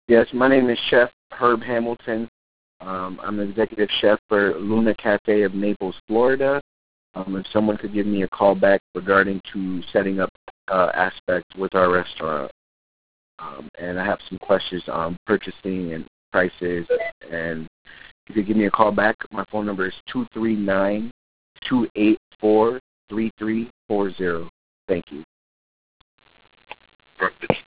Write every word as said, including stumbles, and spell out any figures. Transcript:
Yes, my name is Chef Herb Hamilton. Um, I'm an executive chef for Luna Cafe of Naples, Florida. Um, if someone could give me a call back regarding to setting up uh, aspects with our restaurant. Um, and I have some questions on purchasing and prices. And if you could give me a call back, my phone number is two three nine, two eight four, three three four zero. Thank you.